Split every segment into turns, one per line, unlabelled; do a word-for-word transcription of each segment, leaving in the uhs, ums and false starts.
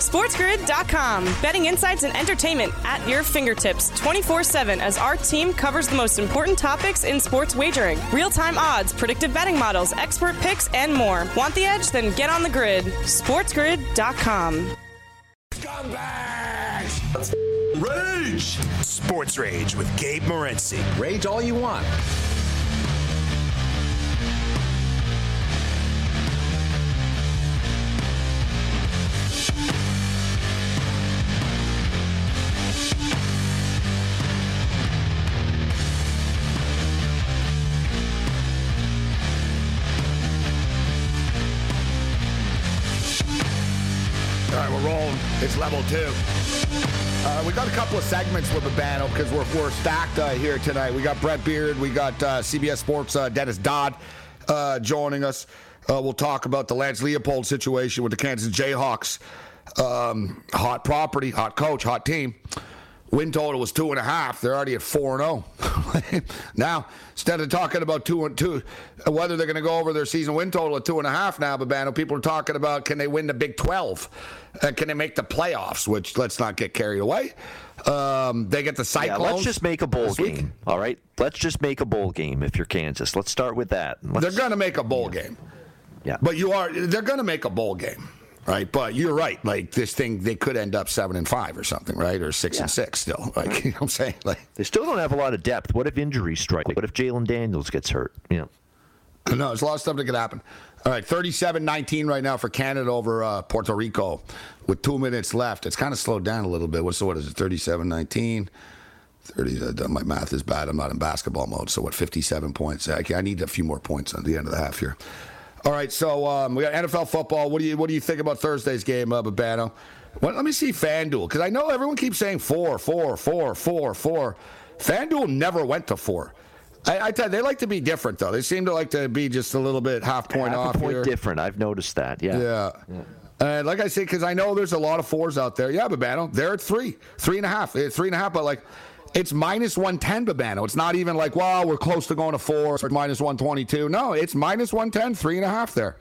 SportsGrid dot com. Betting insights and entertainment at your fingertips twenty-four seven as our team covers the most important topics in sports wagering. Real-time odds, predictive betting models, expert picks, and more. Want the edge? Then get on the grid. SportsGrid dot com.
Scumbags! Rage! Sports Rage with Gabe Morency.
Rage all you want.
All right, we're rolling. It's level two. Uh, we got a couple of segments with Babano because we're, we're stacked uh, here tonight. We got Brent Beard. We got uh, C B S Sports' uh, Dennis Dodd uh, joining us. Uh, we'll talk about the Lance Leopold situation with the Kansas Jayhawks. Um, hot property, hot coach, hot team. Win total was two and a half. They're already at four and zero. Now, instead of talking about two and two, whether they're going to go over their season win total at two and a half now, Babano, people are talking about can they win the Big twelve? Uh, can they make the playoffs? Which let's not get carried away. Um, they get the Cyclones.
Yeah, let's just make a bowl game. All right, let's just make a bowl game. If you're Kansas, let's start with that. Let's,
they're going to make a bowl yeah. game.
Yeah,
but you are. They're going to make a bowl game. Right, but you're right. Like this thing, they could end up seven and five or something, right? Or six yeah. and six still. Like right. you know what I'm saying, like
they still don't have a lot of depth. What if injuries strike? What if Jalen Daniels gets hurt? You know,
no, there's a lot of stuff that could happen. All right, thirty-seven nineteen right now for Canada over uh, Puerto Rico, with two minutes left. It's kind of slowed down a little bit. What's so what is it? thirty-seven nineteen thirty. Uh, my math is bad. I'm not in basketball mode. So what? fifty-seven points. I, I need a few more points at the end of the half here. All right, so um, we got N F L football. What do you what do you think about Thursday's game, uh, Babano? Well, let me see FanDuel, because I know everyone keeps saying four, four, four, four, four. FanDuel never went to four. I, I tell you, they like to be different, though. They seem to like to be just a little bit half point
half
off
a point
here.
different. I've noticed that, yeah.
Yeah. yeah. And like I say, because I know there's a lot of fours out there. Yeah, Babano, they're at three, three and a half. Three and a half, but like, it's minus one ten, Babano. It's not even like, wow, we're close to going to four, or minus one twenty-two. No, it's minus one ten, three and a half there.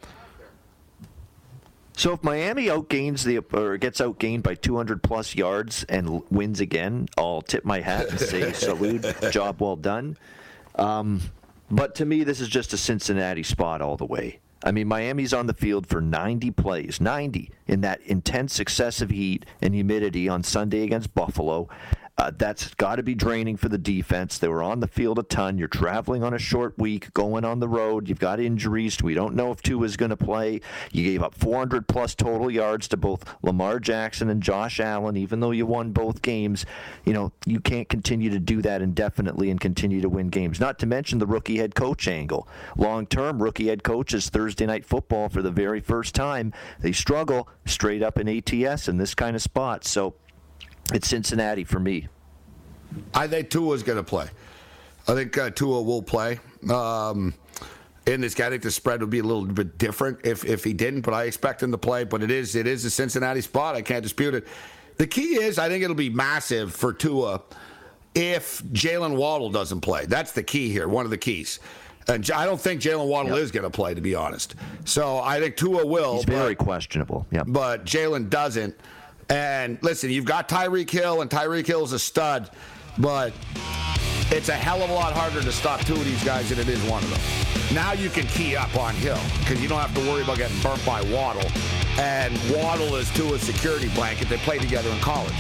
So if Miami outgains the or gets outgained by two hundred plus yards and wins again, I'll tip my hat and say salute, job well done. Um, but to me, this is just a Cincinnati spot all the way. I mean, Miami's on the field for ninety plays, ninety in that intense excessive heat and humidity on Sunday against Buffalo. Uh, that's got to be draining for the defense. They were on the field a ton. You're traveling on a short week, going on the road. You've got injuries. We don't know if Tua's going to play. You gave up four hundred plus total yards to both Lamar Jackson and Josh Allen, even though you won both games. You know, you can't continue to do that indefinitely and continue to win games. Not to mention the rookie head coach angle. Long-term, rookie head coaches Thursday Night Football for the very first time. They struggle straight up in A T S in this kind of spot. So, it's Cincinnati for me.
I think Tua's going to play. I think uh, Tua will play. Um, in this guy, I think the spread would be a little bit different if, if he didn't, but I expect him to play. But it is it is a Cincinnati spot. I can't dispute it. The key is I think it'll be massive for Tua if Jalen Waddle doesn't play. That's the key here, one of the keys. And I don't think Jalen Waddle yep. is going to play, to be honest. So I think Tua will.
He's very but, questionable. Yep.
But Jalen doesn't. And listen, you've got Tyreek Hill, and Tyreek Hill's a stud, but it's a hell of a lot harder to stop two of these guys than it is one of them. Now you can key up on Hill because you don't have to worry about getting burnt by Waddle. And Waddle is Tua's security blanket. They played together in college.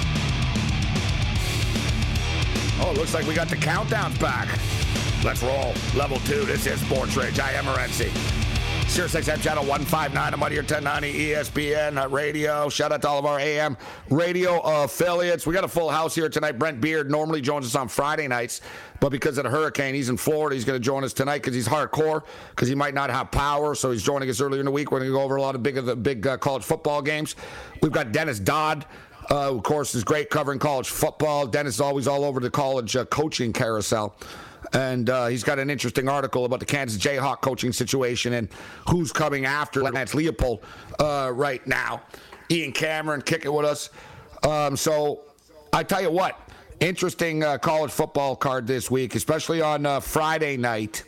Oh, it looks like we got the countdowns back. Let's roll. Level two. This is Sports Rage. I am Morency. Sirius X M Channel one fifty-nine. I'm out here ten ninety E S P N Radio. Shout out to all of our A M radio affiliates. We got a full house here tonight. Brent Beard normally joins us on Friday nights, but because of the hurricane, he's in Florida. He's going to join us tonight because he's hardcore, because he might not have power, so he's joining us earlier in the week. We're going to go over a lot of big, of the big uh, college football games. We've got Dennis Dodd, uh, of course, is great covering college football. Dennis is always all over the college uh, coaching carousel. And uh, he's got an interesting article about the Kansas Jayhawk coaching situation and who's coming after Lance Leopold uh, right now. Ian Cameron kicking with us. Um, so I tell you what, interesting uh, college football card this week, especially on uh, Friday night.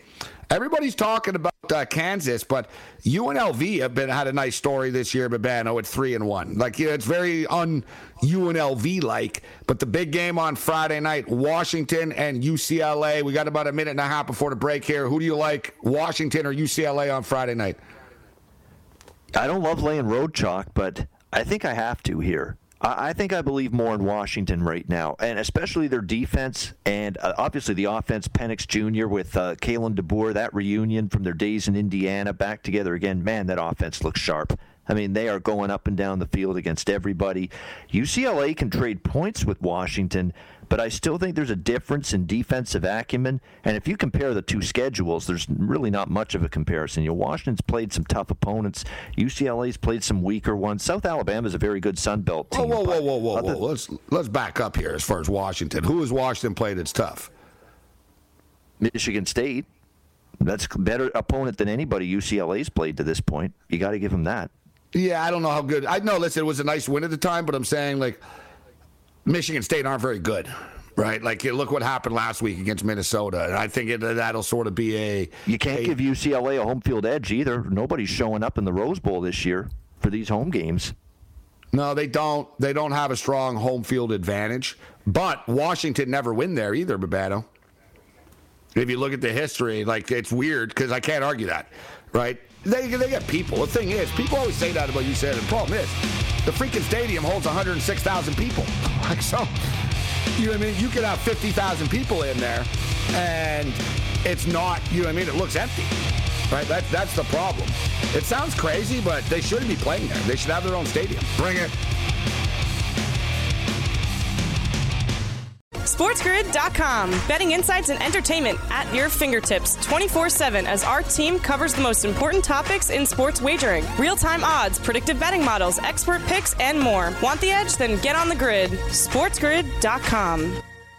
everybody's talking about uh, Kansas, but U N L V have been had a nice story this year, Babano, at three and one. Like, yeah, it's very un-U N L V-like, but the big game on Friday night, Washington and U C L A. We got about a minute and a half before the break here. Who do you like, Washington or U C L A on Friday night?
I don't love laying road chalk, but I think I have to here. I think I believe more in Washington right now, and especially their defense and uh, obviously the offense. Penix Junior with uh, Kalen DeBoer, that reunion from their days in Indiana back together again. Man, that offense looks sharp. I mean, they are going up and down the field against everybody. U C L A can trade points with Washington, but I still think there's a difference in defensive acumen. And if you compare the two schedules, there's really not much of a comparison. You know, Washington's played some tough opponents. U C L A's played some weaker ones. South Alabama's a very good Sun Belt team.
Whoa, whoa, whoa, whoa, whoa, whoa. Let's, let's back up here as far as Washington. Who has Washington played that's tough?
Michigan State. That's a better opponent than anybody U C L A's played to this point. You got to give them that.
Yeah, I don't know how good. I know, listen, it was a nice win at the time, but I'm saying, like, Michigan State aren't very good, right? Like, look what happened last week against Minnesota, and I think it, that'll sort of be a...
You can't a, give U C L A a home field edge either. Nobody's showing up in the Rose Bowl this year for these home games.
No, they don't. They don't have a strong home field advantage, but Washington never win there either, Babano. If you look at the history, like, it's weird because I can't argue that, right? They, they get people. The thing is, people always say that about you said. The problem is, the freaking stadium holds one hundred six thousand people. Like, so, you know what I mean? You could have fifty thousand people in there, and it's not, you know what I mean? It looks empty, right? That, that's the problem. It sounds crazy, but they shouldn't be playing there. They should have their own stadium. Bring it.
SportsGrid dot com. Betting insights and entertainment at your fingertips twenty-four seven as our team covers the most important topics in sports wagering. Real-time odds, predictive betting models, expert picks, and more. Want the edge? Then get on the grid. SportsGrid dot com.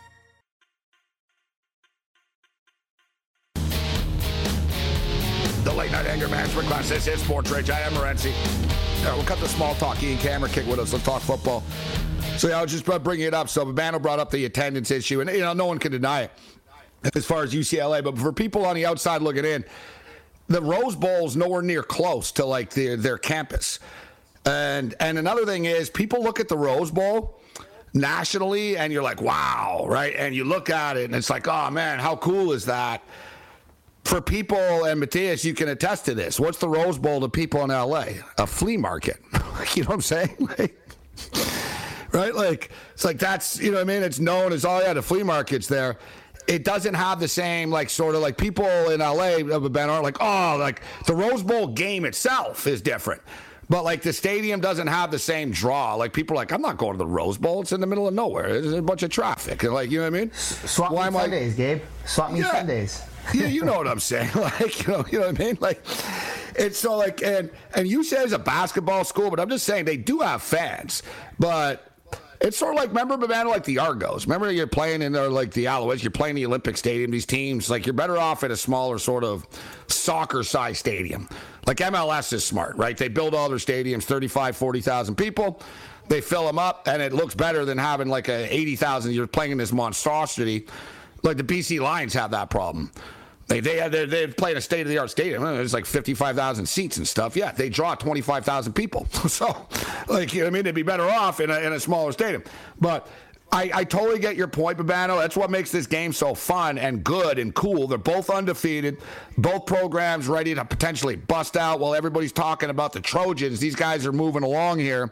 The Late Night Anger Management Class. This is Sports Rage. I am Morency. Uh, we'll cut the small talk. Ian Cameron kick with us. Let's talk football. So yeah, I was just bringing it up. So Babano brought up the attendance issue, and you know no one can deny it as far as U C L A. But for people on the outside looking in, the Rose Bowl is nowhere near close to like their their campus. And and another thing is, people look at the Rose Bowl nationally, and you're like, wow, right? And you look at it, and it's like, oh man, how cool is that? For people, and Matthias, you can attest to this. What's the Rose Bowl to people in L A? A flea market. You know what I'm saying? Like, right? Like, it's like that's, you know what I mean? It's known as, oh, yeah, the flea market's there. It doesn't have the same, like, sort of like people in L A are like, oh, like the Rose Bowl game itself is different. But, like, the stadium doesn't have the same draw. Like, people are like, I'm not going to the Rose Bowl. It's in the middle of nowhere. There's a bunch of traffic. And, like, you know what I mean?
Swap Why me Sundays, I... Gabe. Swap me yeah. Sundays.
Yeah, you know what I'm saying. Like, you know, you know what I mean? Like, it's so, like, and, and you say it's a basketball school, but I'm just saying they do have fans. But it's sort of like, remember, Babano, like the Argos. Remember you're playing in there, like the Alouettes, you're playing the Olympic Stadium, these teams, like, you're better off at a smaller sort of soccer-sized stadium. Like M L S is smart, right? They build all their stadiums, thirty-five, forty thousand people. They fill them up, and it looks better than having like a eighty thousand. You're playing in this monstrosity. Like the B C Lions have that problem. They they they they play in a state of the art stadium. There's like fifty-five thousand seats and stuff. Yeah, they draw twenty-five thousand people. So, like, you know what I mean, they'd be better off in a in a smaller stadium. But I, I totally get your point, Babano. That's what makes this game so fun and good and cool. They're both undefeated, both programs ready to potentially bust out while everybody's talking about the Trojans. These guys are moving along here.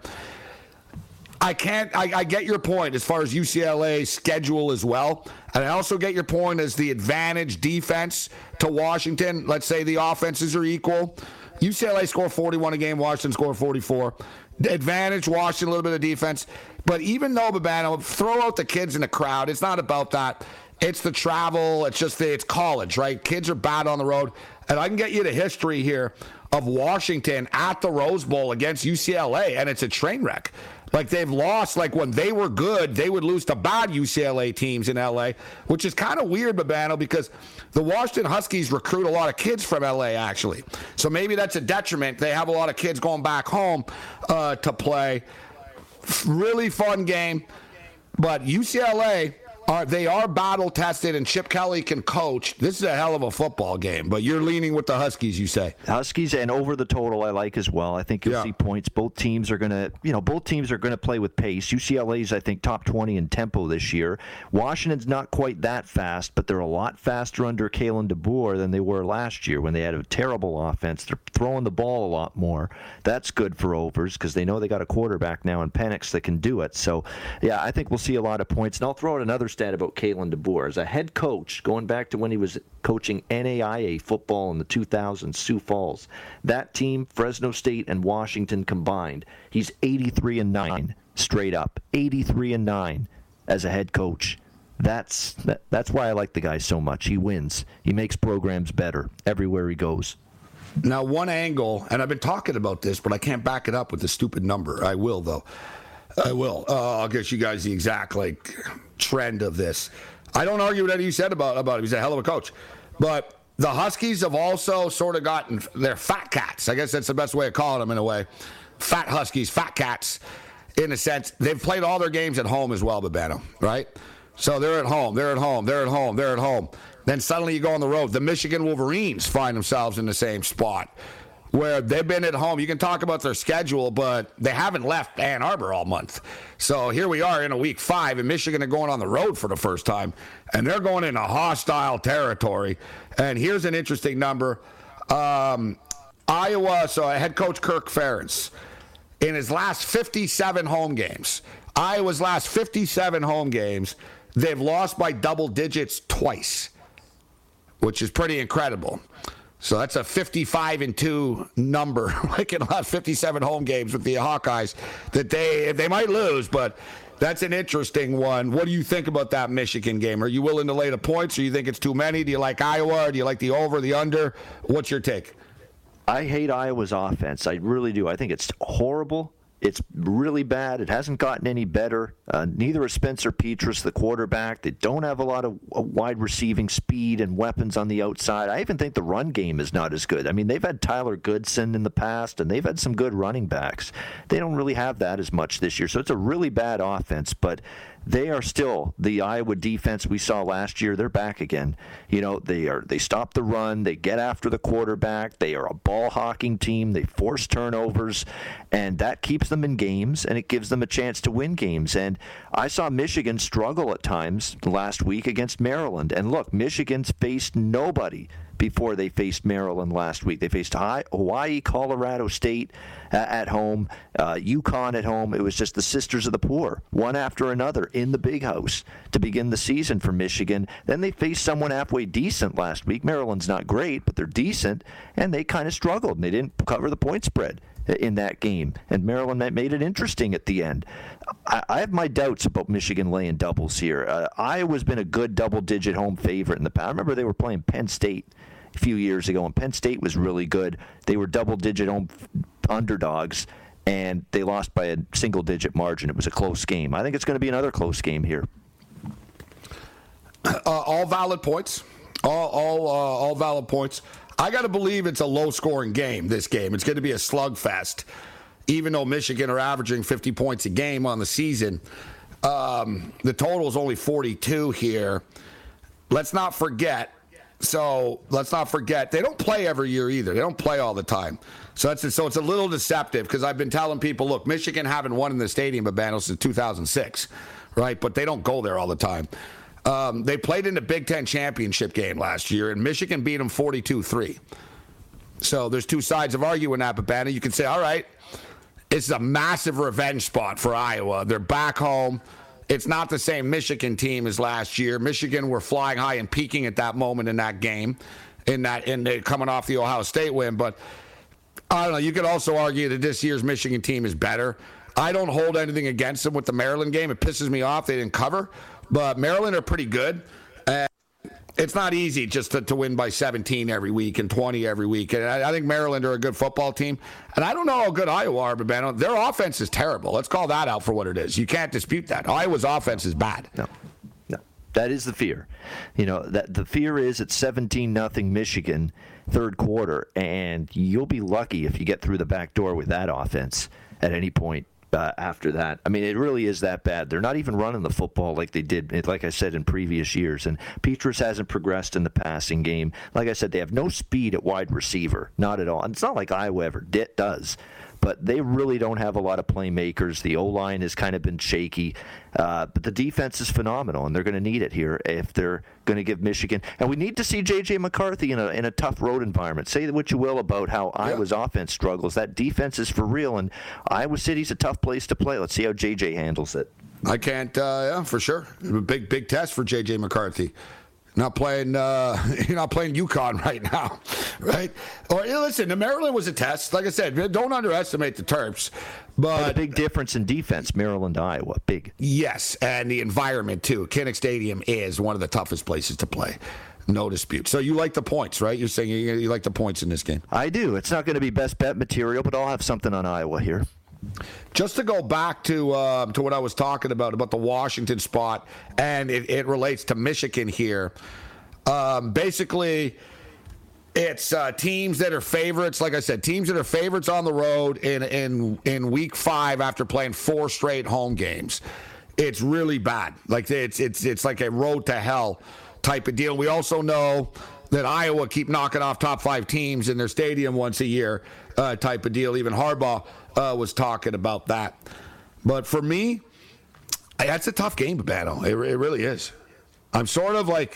I can't. I, I get your point as far as U C L A's schedule as well, and I also get your point as the advantage defense to Washington. Let's say the offenses are equal. U C L A score forty-one a game. Washington score forty-four. Advantage Washington, a little bit of defense. But even though, Babano, throw out the kids in the crowd. It's not about that. It's the travel. It's just the, it's college, right? Kids are bad on the road. And I can get you the history here of Washington at the Rose Bowl against U C L A, and it's a train wreck. Like, they've lost, like, when they were good, they would lose to bad U C L A teams in L A, which is kind of weird, Babano, because the Washington Huskies recruit a lot of kids from L A, actually. So maybe that's a detriment. They have a lot of kids going back home uh, to play. Really fun game. But U C L A, are they are battle tested, and Chip Kelly can coach. This is a hell of a football game, but you're leaning with the Huskies, you say?
Huskies and over the total I like as well. I think you'll yeah. see points. Both teams are going to, you know, both teams are going to play with pace. U C L A's, I think, top twenty in tempo this year. Washington's not quite that fast, but they're a lot faster under Kalen DeBoer than they were last year when they had a terrible offense. They're throwing the ball a lot more. That's good for overs because they know they got a quarterback now in Penix that can do it. So, yeah, I think we'll see a lot of points. And I'll throw out another stat about Kalen DeBoer. As a head coach, going back to when he was coaching N A I A football in the two thousands, Sioux Falls, that team, Fresno State and Washington combined, he's eighty-three and nine straight up. eighty-three and nine as a head coach. That's that, that's why I like the guy so much. He wins. He makes programs better everywhere he goes.
Now, one angle, and I've been talking about this, but I can't back it up with the stupid number. I will, though. I will. Uh, I'll get you guys the exact like trend of this. I don't argue with anything you said about, about him. He's a hell of a coach. But the Huskies have also sort of gotten their fat cats. I guess that's the best way of calling them in a way. Fat Huskies, fat cats, in a sense. They've played all their games at home as well, Babano, right? So they're at home, they're at home, they're at home, they're at home. Then suddenly you go on the road. The Michigan Wolverines find themselves in the same spot where they've been at home. You can talk about their schedule, but they haven't left Ann Arbor all month. So here we are in a week five, and Michigan are going on the road for the first time, and they're going into hostile territory. And here's an interesting number. Um, Iowa, so head coach Kirk Ferentz, in his last fifty-seven home games, Iowa's last fifty-seven home games, they've lost by double digits twice, which is pretty incredible. So that's a fifty-five and two number, like in the last fifty-seven home games with the Hawkeyes, that they they might lose, but that's an interesting one. What do you think about that Michigan game? Are you willing to lay the points, or you think it's too many? Do you like Iowa, or do you like the over, the under? What's your take?
I hate Iowa's offense. I really do. I think it's horrible. It's really bad. It hasn't gotten any better. Uh, neither is Spencer Petras, the quarterback. They don't have a lot of uh, wide receiving speed and weapons on the outside. I even think the run game is not as good. I mean, they've had Tyler Goodson in the past, and they've had some good running backs. They don't really have that as much this year. So it's a really bad offense, but they are still the Iowa defense we saw last year. They're back again. You know, they are. They stop the run. They get after the quarterback. They are a ball hawking team. They force turnovers, and that keeps them in games, and it gives them a chance to win games. And I saw Michigan struggle at times last week against Maryland. And look, Michigan's faced nobody before they faced Maryland last week. They faced Hawaii, Colorado State uh, at home, uh, UConn at home. It was just the sisters of the poor, one after another in the big house to begin the season for Michigan. Then they faced someone halfway decent last week. Maryland's not great, but they're decent, and they kind of struggled, and they didn't cover the point spread in that game. And Maryland made it interesting at the end. I, I have my doubts about Michigan laying doubles here. Uh, Iowa's been a good double-digit home favorite in the past. I remember they were playing Penn State a few years ago, and Penn State was really good. They were double-digit home underdogs, and they lost by a single-digit margin. It was a close game. I think it's going to be another close game here.
Uh, all valid points. All all uh, all valid points. I got to believe it's a low-scoring game, this game. It's going to be a slugfest. Even though Michigan are averaging fifty points a game on the season, um, the total is only forty-two here. Let's not forget. So let's not forget, they don't play every year either. They don't play all the time. So that's so it's a little deceptive because I've been telling people, look, Michigan haven't won in the stadium at Banner since two thousand six, right? But they don't go there all the time. Um, they played in the Big Ten championship game last year, and Michigan beat them forty-two three. So there's two sides of arguing that, but Banner, you can say, all right, it's a massive revenge spot for Iowa. They're back home. It's not the same Michigan team as last year. Michigan were flying high and peaking at that moment in that game, in that in the, coming off the Ohio State win. But I don't know. You could also argue that this year's Michigan team is better. I don't hold anything against them with the Maryland game. It pisses me off they didn't cover. But Maryland are pretty good. And it's not easy just to, to win by seventeen every week and twenty every week. And I, I think Maryland are a good football team. And I don't know how good Iowa are, but Ben, their offense is terrible. Let's call that out for what it is. You can't dispute that. Iowa's offense is bad.
No, no. That is the fear. You know, that the fear is it's seventeen nothing Michigan third quarter, and you'll be lucky if you get through the back door with that offense at any point uh, after that. I mean, it really is that bad. They're not even running the football like they did, like I said, in previous years. And Petrus hasn't progressed in the passing game. Like I said, they have no speed at wide receiver, not at all. And it's not like Iowa ever did, does. But they really don't have a lot of playmakers. The O-line has kind of been shaky. Uh, but the defense is phenomenal, and they're going to need it here if they're going to give Michigan. And we need to see J J. McCarthy in a in a tough road environment. Say what you will about how yeah. Iowa's offense struggles. That defense is for real, and Iowa City's a tough place to play. Let's see how J J handles it.
I can't, uh, yeah, for sure. A big, big test for J J. McCarthy. Not playing, uh, you're not playing UConn right now, right? Or you know, listen, the Maryland was a test. Like I said, don't underestimate the Terps. But
a big difference in defense, Maryland, Iowa, big.
Yes, and the environment too. Kinnick Stadium is one of the toughest places to play. No dispute. So you like the points, right? You're saying you, you like the points in this game.
I do. It's not going to be best bet material, but I'll have something on Iowa here.
Just to go back to uh, to what I was talking about, about the Washington spot, and it, it relates to Michigan here. Um, basically, it's uh, teams that are favorites. Like I said, teams that are favorites on the road in, in, in week five after playing four straight home games. It's really bad. Like it's it's it's like a road to hell type of deal. We also know that Iowa keep knocking off top five teams in their stadium once a year uh, type of deal. Even Harbaugh Uh, was talking about that. But for me, that's a tough game, Babano. It, it really is. I'm sort of like,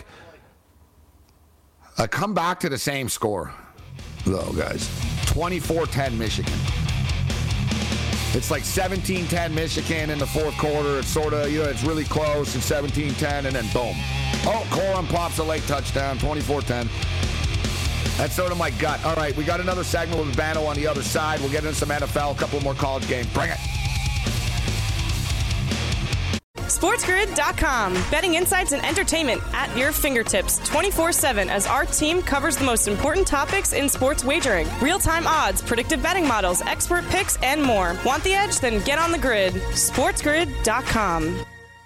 I come back to the same score, though, guys. twenty-four ten Michigan. It's like seventeen ten Michigan in the fourth quarter. It's sort of, you know, it's really close. It's seventeen ten, and then boom. Oh, Corum pops a late touchdown, twenty-four ten. That's sort of my gut. All right, we got another segment with Babano on the other side. We'll get into some N F L, a couple more college games. Bring it.
SportsGrid dot com. Betting insights and entertainment at your fingertips twenty-four seven as our team covers the most important topics in sports wagering. Real-time odds, predictive betting models, expert picks, and more. Want the edge? Then get on the grid. SportsGrid dot com.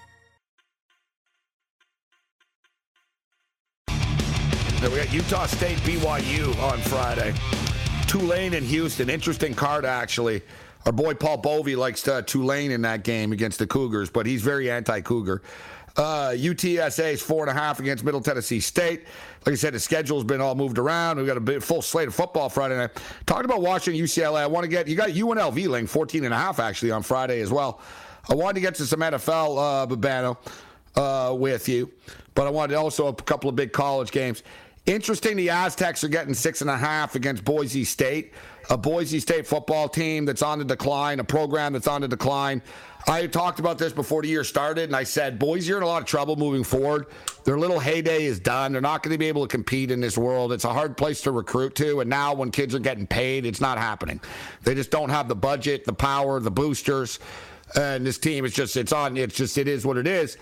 We got Utah State B Y U on Friday. Tulane and Houston. Interesting card, actually. Our boy Paul Bovey likes uh, Tulane in that game against the Cougars, but he's very anti-Cougar. Uh, U T S A is four and a half against Middle Tennessee State. Like I said, the schedule's been all moved around. We've got a big, full slate of football Friday night. Talking about Washington, U C L A, I want to get, you got U N L V link, fourteen and a half actually on Friday as well. I wanted to get to some N F L, uh, Babano, uh, with you, but I wanted also a couple of big college games. Interesting, the Aztecs are getting six and a half against Boise State, a Boise State football team that's on the decline, a program that's on the decline. I talked about this before the year started, and I said Boise are in a lot of trouble moving forward. Their little heyday is done. They're not going to be able to compete in this world. It's a hard place to recruit to, and now when kids are getting paid, it's not happening. They just don't have the budget, the power, the boosters, and this team is just, it's on, it's just, it is what it is.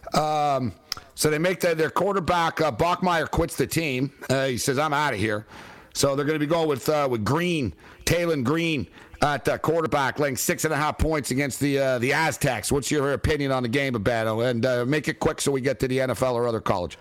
Um, so they make the, their quarterback, uh, Bachmeier quits the team. Uh, he says, I'm out of here. So they're going to be going with uh, with Green, Talon Green at uh, quarterback, laying six and a half points against the uh, the Aztecs. What's your opinion on the game, Babano? And uh, make it quick so we get to the N F L or other college.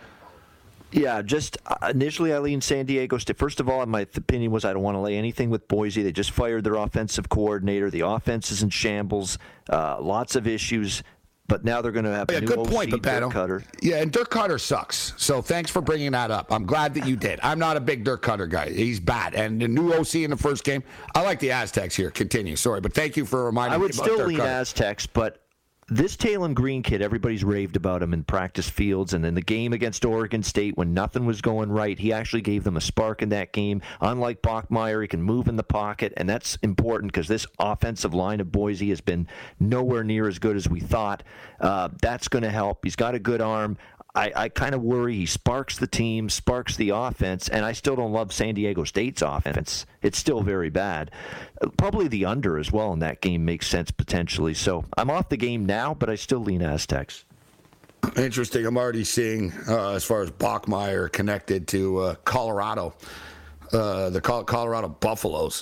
Yeah, just uh, initially I leaned San Diego State. First of all, my opinion was I don't want to lay anything with Boise. They just fired their offensive coordinator. The offense is in shambles. Uh, lots of issues. But now they're going to have
oh, yeah,
a new
good
O C,
point,
Dirk Cutter.
Yeah, and Dirk Cutter sucks. So thanks for bringing that up. I'm glad that you did. I'm not a big Dirk Cutter guy. He's bad. And the new O C in the first game, I like the Aztecs here. Continue. Sorry, but thank you for reminding me
I would
me about
still
Dirk
lean
Cutter.
Aztecs, but this Talon Green kid, everybody's raved about him in practice fields, and in the game against Oregon State when nothing was going right, he actually gave them a spark in that game. Unlike Bachmeier, he can move in the pocket, and that's important because this offensive line of Boise has been nowhere near as good as we thought. Uh, that's going to help. He's got a good arm. I, I kind of worry he sparks the team, sparks the offense, and I still don't love San Diego State's offense. It's still very bad. Probably the under as well in that game makes sense potentially. So I'm off the game now, but I still lean Aztecs.
Interesting. I'm already seeing, uh, as far as Bachmeier connected to uh, Colorado, uh, the Colorado Buffaloes.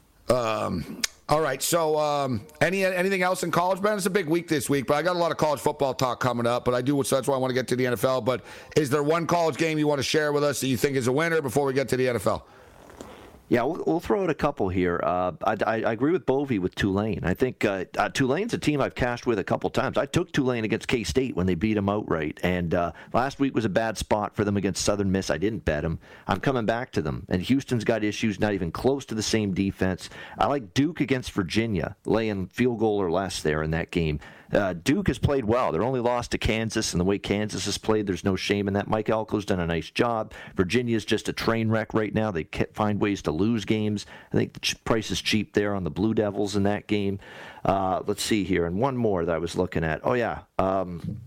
Um, all right. So, um, any anything else in college, man? It's a big week this week, but I got a lot of college football talk coming up. But I do, so that's why I want to get to the N F L. But is there one college game you want to share with us that you think is a winner before we get to the N F L?
Yeah, we'll, we'll throw out a couple here. Uh, I, I, I agree with Bovey with Tulane. I think uh, uh, Tulane's a team I've cashed with a couple times. I took Tulane against K-State when they beat them outright, and uh, last week was a bad spot for them against Southern Miss. I didn't bet them. I'm coming back to them, and Houston's got issues, not even close to the same defense. I like Duke against Virginia, laying field goal or less there in that game. Uh, Duke has played well. They're only lost to Kansas, and the way Kansas has played, there's no shame in that. Mike Elko's done a nice job. Virginia's just a train wreck right now. They can't find ways to lose games. I think the price is cheap there on the Blue Devils in that game. Uh, let's see here. And one more that I was looking at. Oh, yeah. Um,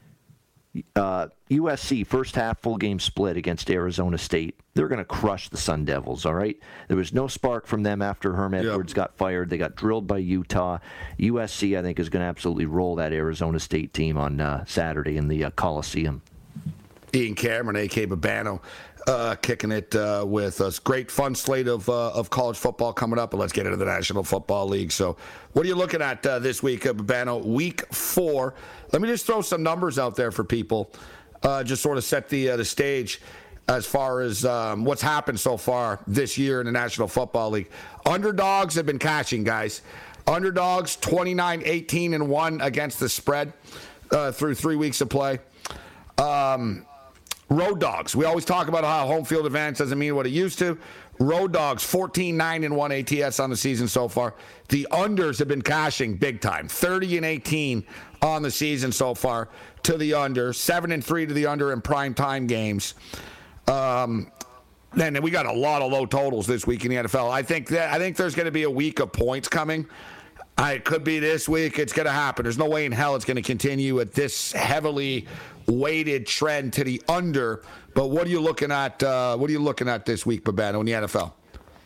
uh, U S C, first half full game split against Arizona State. They're going to crush the Sun Devils, all right? There was no spark from them after Herm Edwards yep. got fired. They got drilled by Utah. U S C, I think, is going to absolutely roll that Arizona State team on uh, Saturday in the uh, Coliseum.
Ian Cameron, A K Babano, uh, kicking it uh, with a great fun slate of uh, of college football coming up. But let's get into the National Football League. So what are you looking at uh, this week, uh, Babano? Week four. Let me just throw some numbers out there for people, uh, just sort of set the uh, the stage as far as um, what's happened so far this year in the National Football League. Underdogs have been cashing, guys. Underdogs twenty-nine, eighteen, and one against the spread uh, through three weeks of play. Um, road dogs. We always talk about how home field advantage doesn't mean what it used to. Road dogs, fourteen, nine, and one A T S on the season so far. The unders have been cashing big time. thirty and eighteen on the season so far to the under. seven and three to the under in prime time games. Um, and we got a lot of low totals this week in the N F L. I think that I think there's going to be a week of points coming. I, it could be this week. It's going to happen. There's no way in hell it's going to continue at this heavily weighted trend to the under. But what are you looking at? Uh, what are you looking at this week, Babano, in the N F L?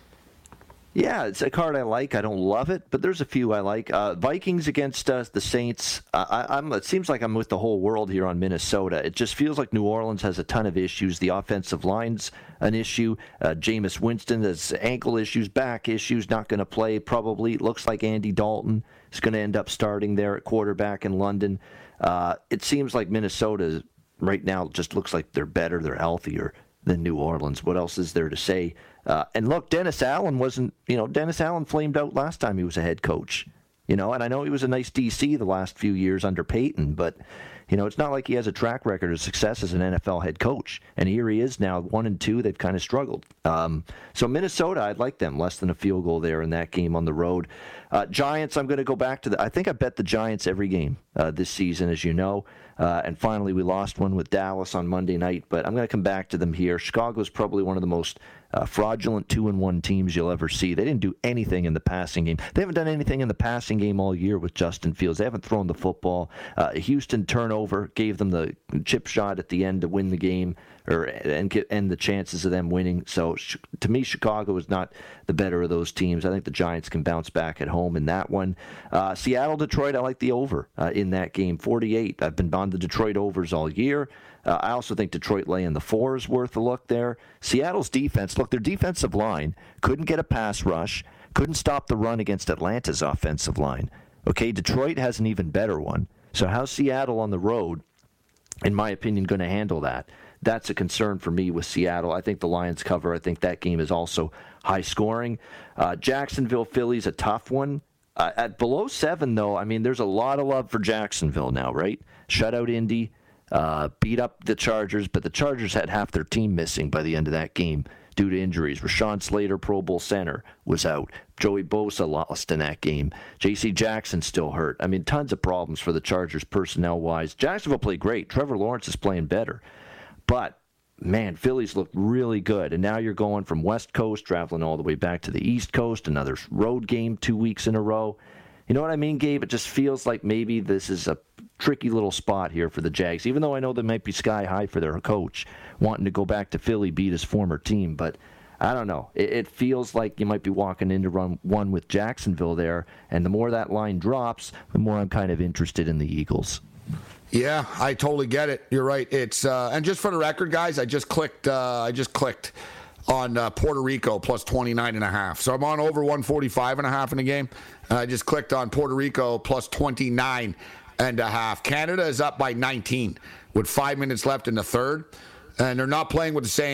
Yeah, it's a card I like. I don't love it, but there's a few I like. Uh, Vikings against uh, the Saints. Uh, I, I'm, it seems like I'm with the whole world here on Minnesota. It just feels like New Orleans has a ton of issues. The offensive line's an issue. Uh, Jameis Winston has ankle issues, back issues, not going to play probably. It looks like Andy Dalton is going to end up starting there at quarterback in London. Uh, it seems like Minnesota right now just looks like they're better, they're healthier than New Orleans. What else is there to say? Uh, and look, Dennis Allen wasn't, you know, Dennis Allen flamed out last time he was a head coach, you know, and I know he was a nice D C the last few years under Peyton, but, you know, it's not like he has a track record of success as an N F L head coach. And here he is now, one and two, they've kind of struggled. Um, so Minnesota, I'd like them, less than a field goal there in that game on the road. Uh, Giants, I'm going to go back to the, I think I bet the Giants every game uh, this season, as you know. Uh, and finally, we lost one with Dallas on Monday night, but I'm going to come back to them here. Chicago's probably one of the most uh, fraudulent two and one teams you'll ever see. They didn't do anything in the passing game. They haven't done anything in the passing game all year with Justin Fields. They haven't thrown the football. Uh, Houston turnover gave them the chip shot at the end to win the game or and get, end the chances of them winning. So to me, Chicago is not the better of those teams. I think the Giants can bounce back at home in that one. Uh, Seattle, Detroit, I like the over uh, in that game, forty-eight. I've been on the Detroit overs all year. Uh, I also think Detroit laying the four is worth a look there. Seattle's defense, look, their defensive line couldn't get a pass rush, couldn't stop the run against Atlanta's offensive line. Okay, Detroit has an even better one. So how's Seattle on the road, in my opinion, going to handle that? That's a concern for me with Seattle. I think the Lions cover. I think that game is also high scoring. Uh, Jacksonville, Philly's a tough one. Uh, at below seven, though, I mean, there's a lot of love for Jacksonville now, right? Shut out Indy, uh, beat up the Chargers, but the Chargers had half their team missing by the end of that game due to injuries. Rashawn Slater, Pro Bowl center, was out. Joey Bosa lost in that game. J C Jackson still hurt. I mean, tons of problems for the Chargers personnel-wise. Jacksonville played great. Trevor Lawrence is playing better. But, man, Philly's looked really good. And now you're going from West Coast, traveling all the way back to the East Coast, another road game two weeks in a row. You know what I mean, Gabe? It just feels like maybe this is a tricky little spot here for the Jags, even though I know they might be sky high for their coach, wanting to go back to Philly, beat his former team. But I don't know. It, it feels like you might be walking into run one with Jacksonville there. And the more that line drops, the more I'm kind of interested in the Eagles.
Yeah, I totally get it. You're right. It's uh, and just for the record, guys, I just clicked. Uh, I just clicked on uh, Puerto Rico plus twenty-nine and a half. So I'm on over one forty-five and a half in the game. And I just clicked on Puerto Rico plus twenty-nine and a half. Canada is up by nineteen with five minutes left in the third, and they're not playing with the same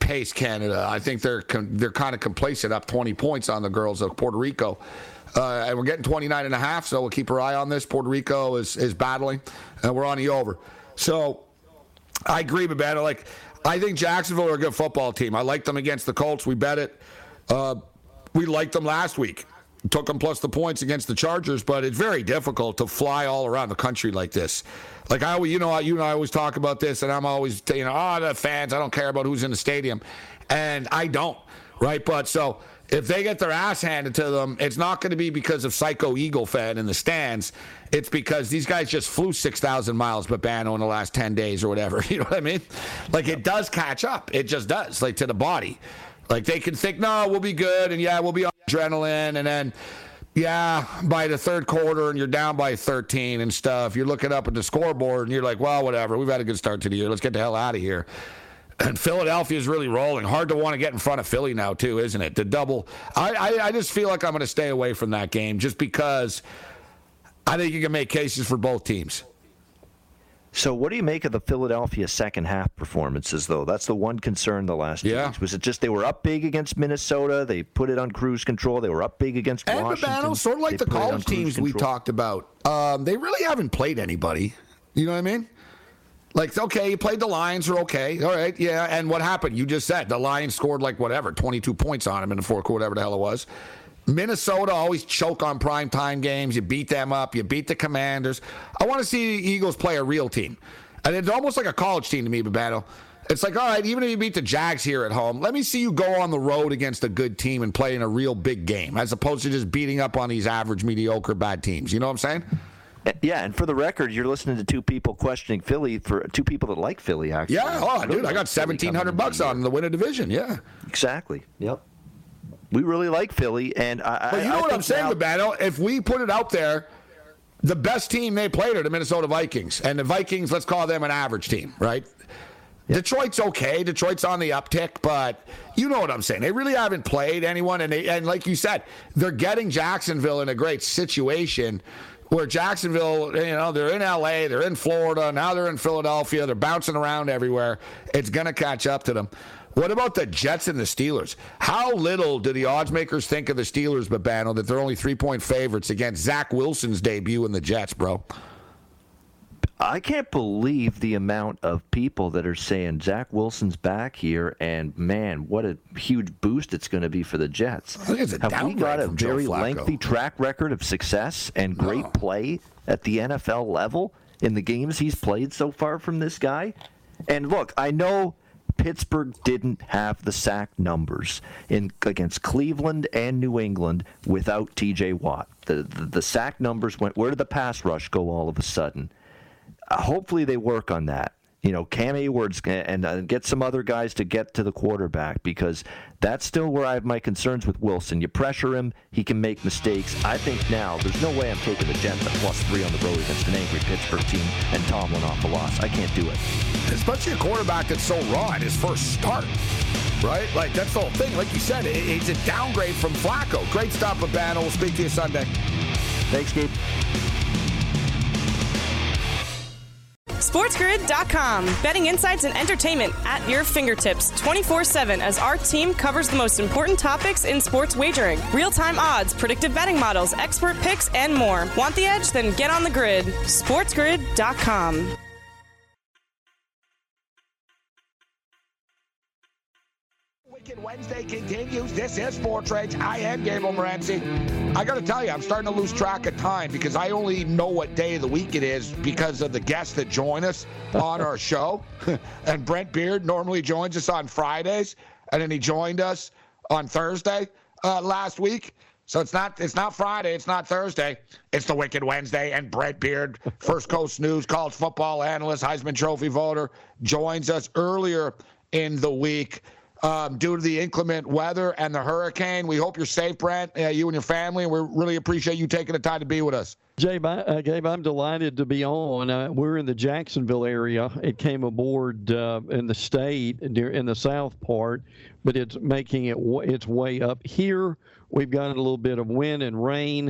pace, Canada. I think they're they're kind of complacent, up twenty points on the girls of Puerto Rico. Uh, and we're getting twenty-nine and a half, so we'll keep our eye on this. Puerto Rico is is battling, and we're on the over. So I agree with that. Like, I think Jacksonville are a good football team. I like them against the Colts. We bet it. Uh, we liked them last week. Took them plus the points against the Chargers, but it's very difficult to fly all around the country like this. Like I, you know, you and I always talk about this, and I'm always, you know, oh, the fans, I don't care about who's in the stadium, and I don't, right? But so if they get their ass handed to them, it's not going to be because of Psycho Eagle fan in the stands. It's because these guys just flew six thousand miles Babano in the last ten days or whatever. You know what I mean? Like it does catch up. It just does, like to the body. Like, they can think, no, we'll be good, and, yeah, we'll be on adrenaline, and then, yeah, by the third quarter, and you're down by thirteen and stuff. You're looking up at the scoreboard, and you're like, well, whatever. We've had a good start to the year. Let's get the hell out of here. And Philadelphia is really rolling. Hard to want to get in front of Philly now, too, isn't it? The double. I, I, I just feel like I'm going to stay away from that game just because I think you can make cases for both teams.
So what do you make of the Philadelphia second half performances, though? That's the one concern the last two
yeah.
weeks. Was it just they were up big against Minnesota? They put it on cruise control. They were up big against
and
Washington.
And Babano, sort of like
they
the college teams we talked about. Um, they really haven't played anybody. You know what I mean? Like, okay, you played the Lions, are okay. All right, yeah. And what happened? You just said the Lions scored like whatever, twenty-two points on them in the fourth quarter, whatever the hell it was. Minnesota always choke on primetime games. You beat them up. You beat the Commanders. I want to see the Eagles play a real team. And it's almost like a college team to me, Babano. It's like, all right, even if you beat the Jags here at home, let me see you go on the road against a good team and play in a real big game, as opposed to just beating up on these average, mediocre, bad teams. You know what I'm saying?
Yeah, and for the record, you're listening to two people questioning Philly, for two people that like Philly, actually.
Yeah, oh, I dude, I got seventeen hundred bucks on the win a division, yeah.
Exactly, yep. We really like Philly, and I.
But you know
I
what I'm saying,
now,
Babano? If we put it out there, the best team they played are the Minnesota Vikings, and the Vikings, let's call them an average team, right? Yep. Detroit's okay. Detroit's on the uptick, but you know what I'm saying. They really haven't played anyone, and they, and like you said, they're getting Jacksonville in a great situation. Where Jacksonville, you know, they're in L A, they're in Florida, now they're in Philadelphia, they're bouncing around everywhere. It's going to catch up to them. What about the Jets and the Steelers? How little do the odds makers think of the Steelers, Babano, that they're only three-point favorites against Zach Wilson's debut in the Jets, bro?
I can't believe the amount of people that are saying Zach Wilson's back here, and man, what a huge boost it's going to be for the Jets.
I think it's a
Have we got a very
Flacco.
lengthy track record of success and great
no.
play at the N F L level in the games he's played so far from this guy? And look, I know Pittsburgh didn't have the sack numbers in against Cleveland and New England without T J Watt. The, the, the sack numbers went, where did the pass rush go all of a sudden? Uh, hopefully they work on that. You know, Cam Hayward's and uh, get some other guys to get to the quarterback, because that's still where I have my concerns with Wilson. You pressure him, he can make mistakes. I think now there's no way I'm taking the Jets at plus three on the road against an angry Pittsburgh team and Tomlin off a loss. I can't do it.
Especially a quarterback that's so raw at his first start, right? Like, that's the whole thing. Like you said, it, it's a downgrade from Flacco. Great stop, Babano. We'll speak to you Sunday.
Thanks, Gabe.
SportsGrid dot com. Betting insights and entertainment at your fingertips twenty-four seven as our team covers the most important topics in sports wagering. Real-time odds, predictive betting models, expert picks, and more. Want the edge? Then get on the grid. SportsGrid dot com.
Wicked Wednesday continues. This is Sports Rage. I am Gabriel Morency. I got to tell you, I'm starting to lose track of time because I only know what day of the week it is because of the guests that join us on our show. And Brent Beard normally joins us on Fridays, and then he joined us on Thursday uh, last week. So it's not it's not Friday, it's not Thursday. It's the Wicked Wednesday, and Brent Beard, First Coast News, college football analyst, Heisman Trophy voter, joins us earlier in the week. Um, due to the inclement weather and the hurricane. We hope you're safe, Brent, uh, you and your family, and we really appreciate you taking the time to be with us.
Gabe, I, uh, Gabe, I'm delighted to be on. Uh, we're in the Jacksonville area. It came aboard uh, in the state, in the south part, but it's making it w- its way up here. We've got a little bit of wind and rain,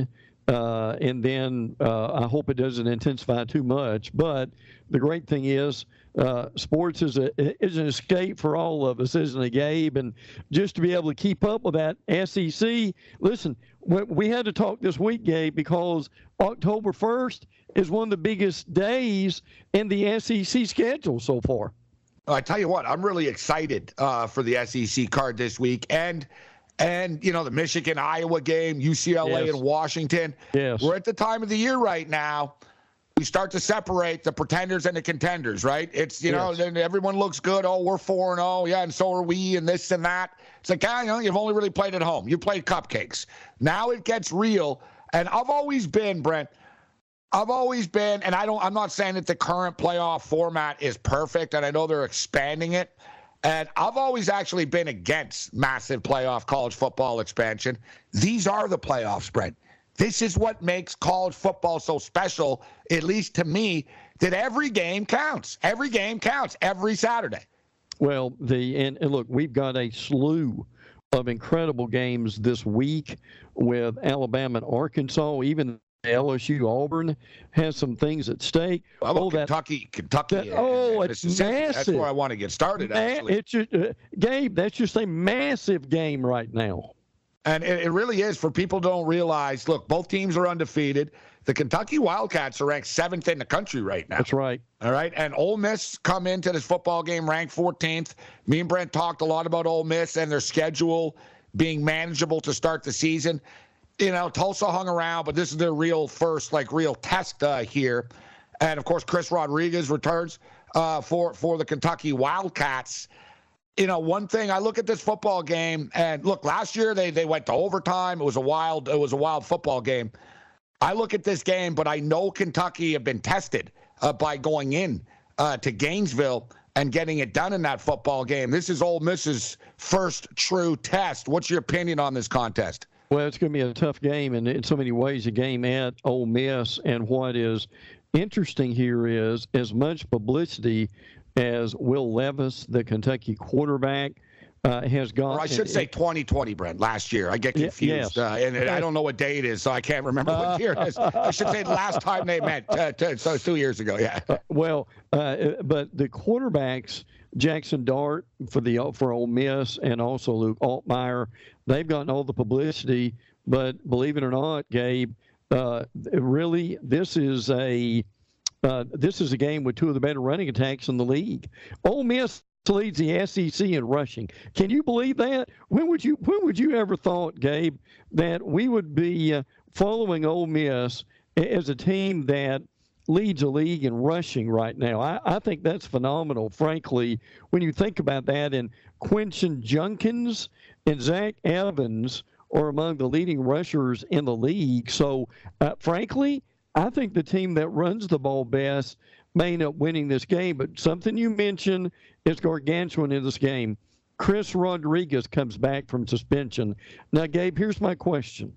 Uh, and then uh, I hope it doesn't intensify too much. But the great thing is, uh, sports is a is an escape for all of us, isn't it, Gabe? And just to be able to keep up with that S E C. Listen, we, we had to talk this week, Gabe, because October first is one of the biggest days in the S E C schedule so far.
I tell you what, I'm really excited uh, for the S E C card this week, and. And, you know, the Michigan-Iowa game, U C L A
yes.
and Washington.
Yes.
We're at the time of the year right now. We start to separate the pretenders and the contenders, right? It's, you yes. know, then everyone looks good. Oh, we're four and oh, yeah, and so are we, and this and that. It's like, ah, you know, you've only really played at home. You played cupcakes. Now it gets real. And I've always been, Brent, I've always been, and I don't, I'm not saying that the current playoff format is perfect, and I know they're expanding it. And I've always actually been against massive playoff college football expansion. These are the playoffs, Brent. This is what makes college football so special, at least to me, that every game counts. Every game counts every Saturday.
Well, the and, and look, we've got a slew of incredible games this week with Alabama and Arkansas, even L S U Auburn has some things at stake.
Well,
oh, that,
Kentucky, Kentucky.
That, oh, it's massive.
That's where I want to get started,
Ma-
actually.
It's just, uh, Gabe, that's just a massive game right now.
And it, it really is. For people who don't realize, look, both teams are undefeated. The Kentucky Wildcats are ranked seventh in the country right now.
That's right.
All right. And Ole Miss come into this football game ranked fourteenth. Me and Brent talked a lot about Ole Miss and their schedule being manageable to start the season. You know, Tulsa hung around, but this is their real first, like, real test uh, here. And, of course, Chris Rodriguez returns uh, for, for the Kentucky Wildcats. You know, one thing, I look at this football game, and, look, last year they, they went to overtime. It was a wild it was a wild football game. I look at this game, but I know Kentucky have been tested uh, by going in uh, to Gainesville and getting it done in that football game. This is Ole Miss's first true test. What's your opinion on this contest?
Well, it's going to be a tough game, and in so many ways, a game at Ole Miss. And what is interesting here is as much publicity as Will Levis, the Kentucky quarterback, uh, has got.
Or I should say twenty twenty, Brent, last year. I get confused.
Yes.
Uh, and, and I don't know what day it is, so I can't remember what year it is. I should say the last time they met. Uh, t- so two years ago, yeah.
Uh, well, uh, but the quarterbacks, Jackson Dart for the for Ole Miss and also Luke Altmaier, they've gotten all the publicity. But believe it or not, Gabe, uh, really, this is a uh, this is a game with two of the better running attacks in the league. Ole Miss leads the S E C in rushing. Can you believe that? When would you when would you ever thought, Gabe, that we would be uh, following Ole Miss as a team that leads a league in rushing right now? I, I think that's phenomenal, frankly, when you think about that. And Quinton Junkins and Zach Evans are among the leading rushers in the league. So, uh, frankly, I think the team that runs the ball best may end up winning this game. But something you mentioned is gargantuan in this game. Chris Rodriguez comes back from suspension. Now, Gabe, here's my question.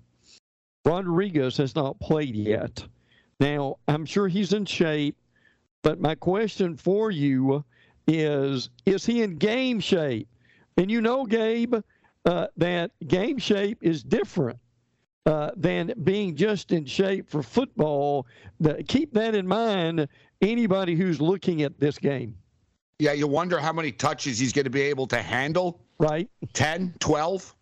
Rodriguez has not played yet. Now, I'm sure he's in shape, but my question for you is, is he in game shape? And you know, Gabe, uh, that game shape is different uh, than being just in shape for football. The, keep that in mind, anybody who's looking at this game.
Yeah, you wonder how many touches he's going to be able to handle.
Right.
ten, twelve.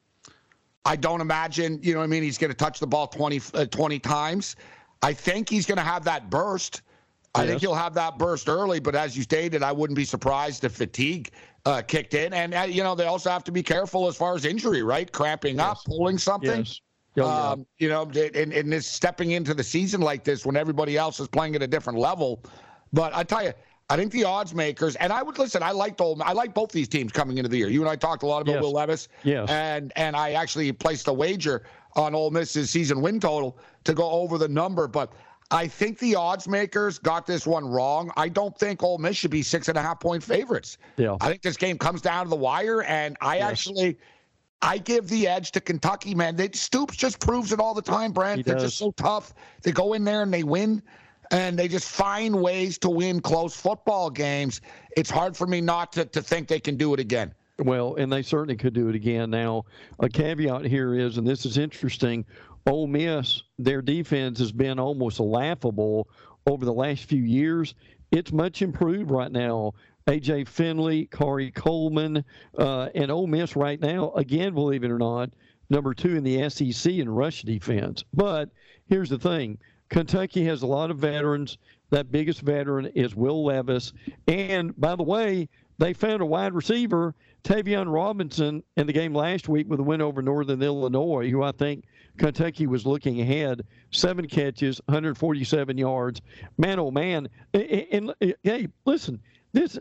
I don't imagine, you know what I mean, he's going to touch the ball twenty, uh, twenty times. I think he's going to have that burst. I yes. think he'll have that burst early, but as you stated, I wouldn't be surprised if fatigue uh, kicked in. And, uh, you know, they also have to be careful as far as injury, right? Cramping yes. up, pulling something.
Yes. Oh, yeah.
um, you know, and, and this stepping into the season like this when everybody else is playing at a different level. But I tell you, I think the odds makers, and I would listen, I liked Ole, I like both these teams coming into the year. You and I talked a lot about
yes.
Will Levis.
Yes.
And, and I actually placed a wager on Ole Miss's season win total to go over the number. But I think the odds makers got this one wrong. I don't think Ole Miss should be six and a half point favorites.
Yeah.
I think this game comes down to the wire, and I yes. actually I give the edge to Kentucky, man. They, Stoops just proves it all the time, Brent.
He
They're
does.
just so tough. They go in there and they win, and they just find ways to win close football games. It's hard for me not to, to think they can do it again.
Well, and they certainly could do it again. Now, a caveat here is, and this is interesting, Ole Miss, their defense has been almost laughable over the last few years. It's much improved right now. A J Finley, Kari Coleman, uh, and Ole Miss right now, again, believe it or not, number two in the S E C in rush defense. But here's the thing. Kentucky has a lot of veterans. That biggest veteran is Will Levis. And, by the way, they found a wide receiver, Tavion Robinson, in the game last week with a win over Northern Illinois, who I think Kentucky was looking ahead. Seven catches, one hundred forty-seven yards. Man, oh, man. And, and hey, listen, this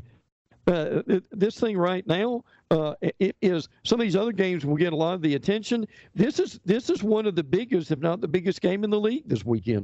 uh, this thing right now uh, it is some of these other games will get a lot of the attention. This is this is one of the biggest, if not the biggest game in the league this weekend.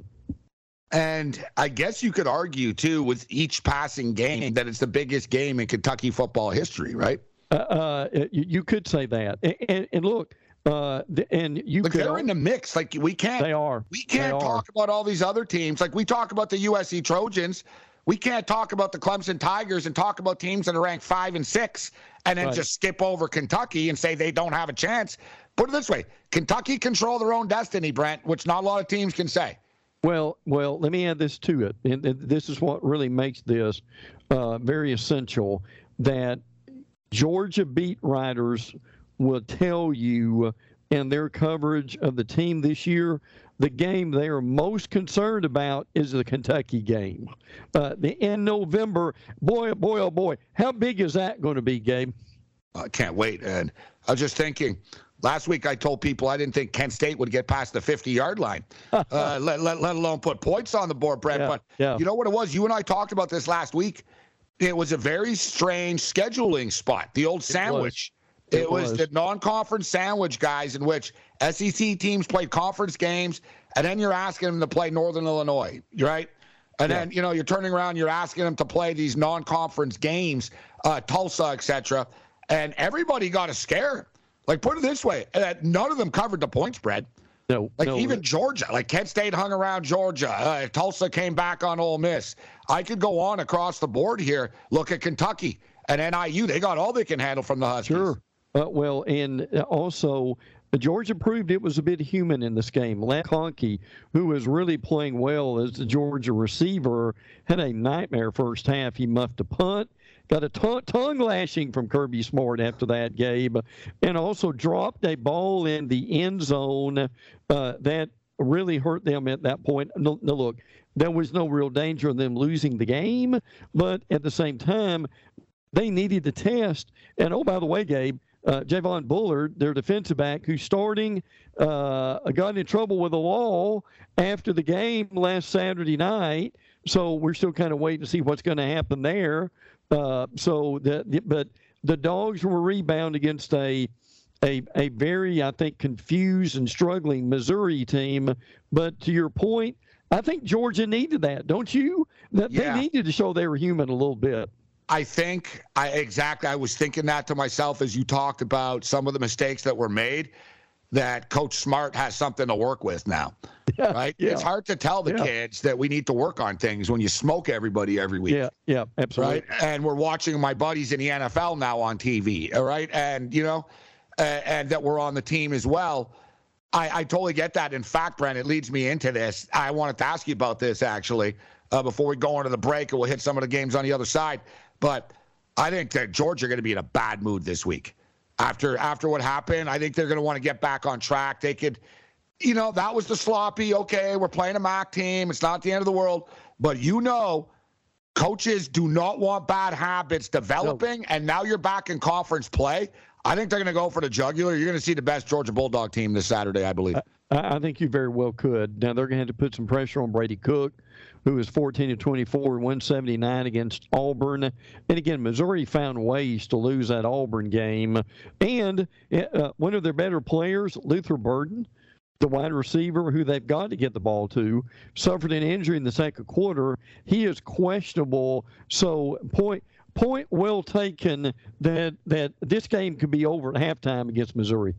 And I guess you could argue, too, with each passing game that it's the biggest game in Kentucky football history, right?
Uh, uh, you, you could say that. And, and, and look, uh, and you
Look,
could.
they're in the mix. Like, we can't.
They are.
We can't
They
talk
are.
about all these other teams. Like, we talk about the U S C Trojans. We can't talk about the Clemson Tigers and talk about teams that are ranked five and six and then
Right.
just skip over Kentucky and say they don't have a chance. Put it this way. Kentucky control their own destiny, Brent, which not a lot of teams can say.
Well, well, let me add this to it, and and this is what really makes this uh, very essential, that Georgia beat writers will tell you in their coverage of the team this year, the game they are most concerned about is the Kentucky game. Uh, the, in November, boy, oh boy, oh boy, how big is that going to be, Gabe?
I can't wait. And I was just thinking, last week I told people I didn't think Kent State would get past the fifty-yard line, uh, let, let, let alone put points on the board, Brent.
Yeah,
but
yeah.
you know what it was? You and I talked about this last week. It was a very strange scheduling spot, the old sandwich.
It
It was
was.
the non-conference sandwich, guys, in which S E C teams played conference games, and then you're asking them to play Northern Illinois, right? And
Yeah.
then, you know, you're turning around, you're asking them to play these non-conference games, uh, Tulsa, et cetera, and everybody got a scare. Like, put it this way, uh, none of them covered the point spread.
No,
Like,
no,
even Georgia, like Kent State hung around Georgia. Uh, Tulsa came back on Ole Miss. I could go on across the board here. Look at Kentucky and N I U. They got all they can handle from the Huskies.
Sure. Uh, well, and also, Georgia proved it was a bit human in this game. Len Conkey, who was really playing well as the Georgia receiver, had a nightmare first half. He muffed a punt, got a t- tongue lashing from Kirby Smart after that, Gabe, and also dropped a ball in the end zone uh, that really hurt them at that point. No, no, look, there was no real danger of them losing the game, but at the same time, they needed the test. And, oh, by the way, Gabe, Uh, Javon Bullard, their defensive back, who's starting, uh, got in trouble with the law after the game last Saturday night. So we're still kind of waiting to see what's going to happen there. Uh, so, the, the, but the Dogs were rebound against a, a a very, I think, confused and struggling Missouri team. But to your point, I think Georgia needed that, don't you? That
Yeah.
They needed to show they were human a little bit.
I think I exactly. I was thinking that to myself as you talked about some of the mistakes that were made. That Coach Smart has something to work with now,
Yeah,
right?
yeah.
It's hard to tell the
Yeah.
kids that we need to work on things when you smoke everybody every week.
Yeah, yeah, absolutely.
Right. And we're watching my buddies in the N F L now on T V. All right. And, you know, uh, and that we're on the team as well. I, I totally get that. In fact, Brent, it leads me into this. I wanted to ask you about this, actually, uh, before we go into the break, and we'll hit some of the games on the other side. But I think that Georgia are going to be in a bad mood this week. After after what happened, I think they're going to want to get back on track. They could, you know, that was the sloppy, okay, we're playing a M A C team. It's not the end of the world. But you know, coaches do not want bad habits developing, no. And now you're back in conference play. I think they're going to go for the jugular. You're going to see the best Georgia Bulldog team this Saturday, I believe.
I, I think you very well could. Now, they're going to have to put some pressure on Brady Cook, who was fourteen to twenty-four, one seventy-nine against Auburn. And again, Missouri found ways to lose that Auburn game. And uh, one of their better players, Luther Burden, the wide receiver who they've got to get the ball to, suffered an injury in the second quarter. He is questionable. So point point well taken that that this game could be over at halftime against Missouri.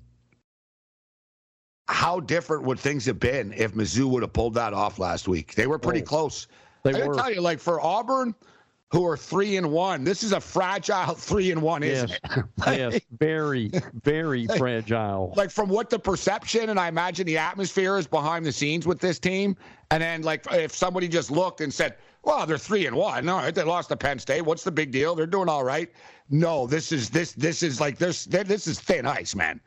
How different would things have been if Mizzou would have pulled that off last week? They were pretty
Oh,
close.
They
I gotta
were.
tell you, like for Auburn, who are three and one. This is a fragile three and one, isn't
yes.
it? Like,
yes, very, very
like,
fragile.
Like from what the perception and I imagine the atmosphere is behind the scenes with this team, and then like if somebody just looked and said, "Well, they're three and one. All right, they lost to Penn State. What's the big deal? They're doing all right." No, this is this this is like this this is thin ice, man.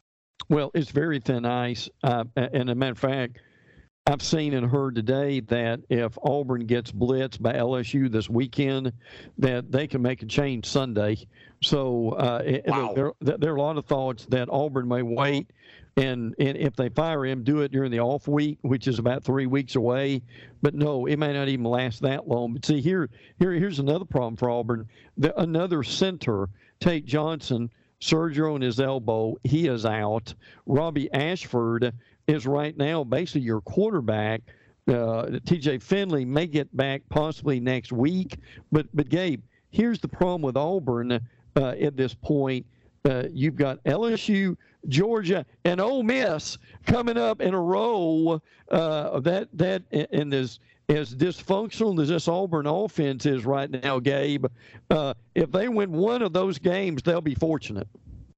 Well, it's very thin ice, uh, and as a matter of fact, I've seen and heard today that if Auburn gets blitzed by L S U this weekend, that they can make a change Sunday. So uh,
wow.
there, there are a lot of thoughts that Auburn may wait, and, and if they fire him, do it during the off week, which is about three weeks away. But no, it may not even last that long. But see, here, here here's another problem for Auburn. The, another center, Tate Johnson, surgery on his elbow, he is out. Robbie Ashford is right now basically your quarterback. Uh, T J Finley may get back possibly next week. But, but Gabe, here's the problem with Auburn uh, at this point. Uh, you've got L S U, Georgia, and Ole Miss coming up in a row. Uh, that that and as as dysfunctional as this Auburn offense is right now, Gabe, uh, if they win one of those games, they'll be fortunate.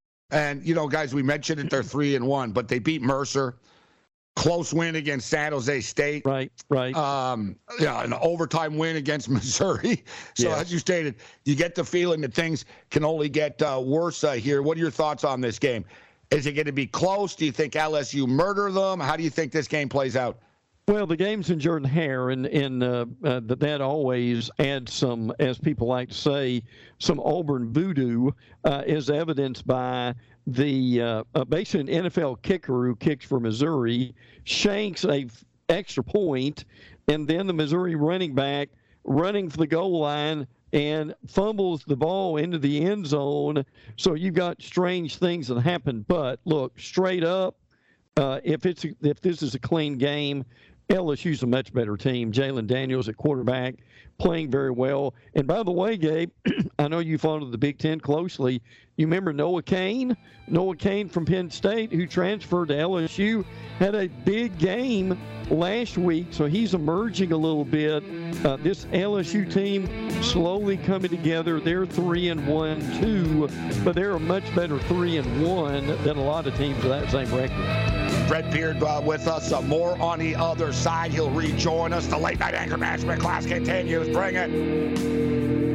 And you know, guys, we mentioned that they're three and one, but they beat Mercer. Close win against San Jose State.
Right, right.
Um, yeah, an overtime win against Missouri. So
yes.
as you stated, you get the feeling that things can only get uh, worse uh, here. What are your thoughts on this game? Is it going to be close? Do you think L S U murder them? How do you think this game plays out?
Well, the game's in Jordan Hare, and, and uh, uh, that always adds some, as people like to say, some Auburn voodoo, uh, is evidenced by the uh, uh, basically an N F L kicker who kicks for Missouri, shanks a f- extra point, and then the Missouri running back running for the goal line and fumbles the ball into the end zone. So you've got strange things that happen. But look, straight up, uh, if it's a, if this is a clean game, L S U's a much better team. Jalen Daniels at quarterback, playing very well. And by the way, Gabe, I know you follow the Big Ten closely. You remember Noah Cain? Noah Cain from Penn State, who transferred to L S U, had a big game last week, so he's emerging a little bit. Uh, this L S U team slowly coming together. They're three and one, too, but they're a much better three and one than a lot of teams with that same record.
Brett Beard uh, with us. Uh, more on the other side. He'll rejoin us. The late night anger management class continues. Bring it.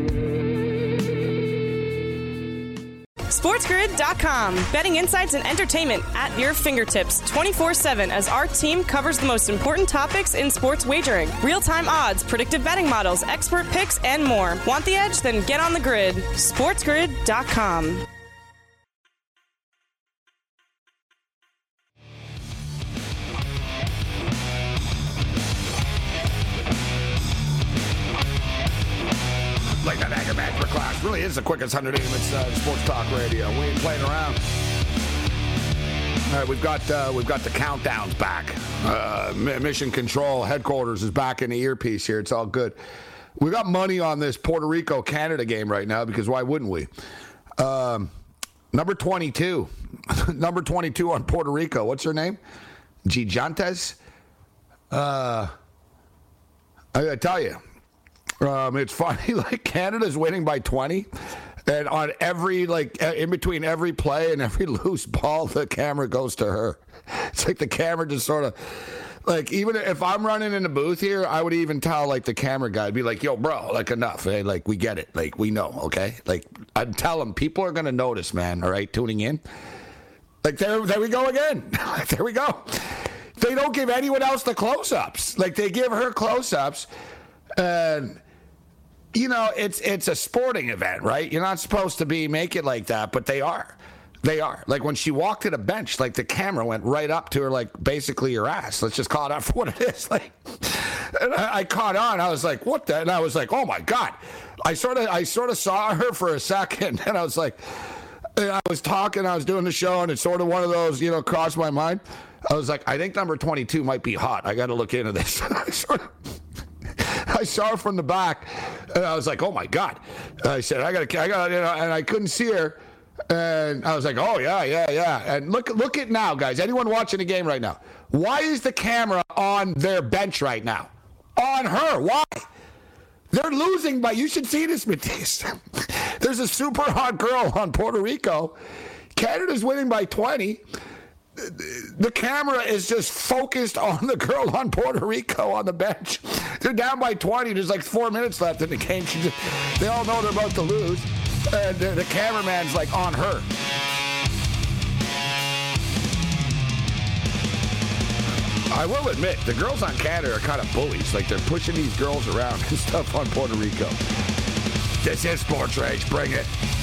SportsGrid dot com. Betting insights and entertainment at your fingertips twenty-four seven as our team covers the most important topics in sports wagering. Real-time odds, predictive betting models, expert picks, and more. Want the edge? Then get on the grid. SportsGrid dot com.
Like that anger management class really is the quickest one hundred eighty minutes uh, sports talk radio. We ain't playing around. All right, we've got uh, we've got the countdowns back. Uh, Mission Control headquarters is back in the earpiece here. It's all good. We got money on this Puerto Rico Canada game right now because why wouldn't we? Um, number twenty-two, number twenty-two on Puerto Rico. What's her name? Gigantes. Uh, I gotta tell you. Um, it's funny, like Canada's winning by twenty, and on every, like, in between every play and every loose ball, the camera goes to her. It's like the camera just sort of, like, even if I'm running in the booth here, I would even tell, like, the camera guy, be like, yo, bro, like, enough. Hey, like, we get it. Like, we know, okay? Like, I'd tell them, people are going to notice, man, all right, tuning in. Like, there, there we go again. There we go. They don't give anyone else the close-ups. Like, they give her close-ups, and... You know, it's it's a sporting event, right? You're not supposed to be make it like that, but they are. They are. Like when she walked to the bench, like the camera went right up to her, like basically her ass. Let's just call it out for what it is. Like, and I, I caught on. I was like, what the? And I was like, oh my God. I sort of I sort of saw her for a second, and I was like, and I was talking, I was doing the show, and it's sort of one of those, you know, crossed my mind. I was like, I think number twenty-two might be hot. I got to look into this. I sort of. I saw her from the back, and I was like, "Oh my God!" I said, "I got, I got," you know, and I couldn't see her, and I was like, "Oh yeah, yeah, yeah." And look, look at now, guys. Anyone watching the game right now? Why is the camera on their bench right now? On her? Why? They're losing by, you should see this, Matisse. There's a super hot girl on Puerto Rico. Canada's winning by twenty. The camera is just focused on the girl on Puerto Rico on the bench. They're down by twenty. There's like four minutes left in the game. She just, they all know they're about to lose. And the, the cameraman's like on her. I will admit, the girls on Canada are kind of bullies. Like, they're pushing these girls around and stuff on Puerto Rico. This is Sports Rage. Bring it.